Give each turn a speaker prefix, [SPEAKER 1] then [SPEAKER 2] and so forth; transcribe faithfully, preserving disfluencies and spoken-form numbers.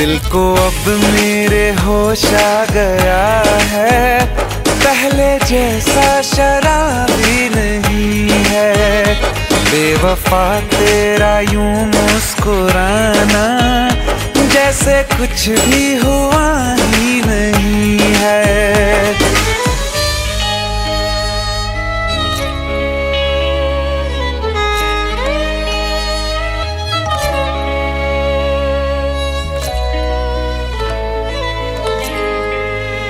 [SPEAKER 1] दिल को अब मेरे होश आ गया है, पहले जैसा शराबी नहीं है। बेवफा तेरा यूं मुस्कुराना, जैसे कुछ भी हुआ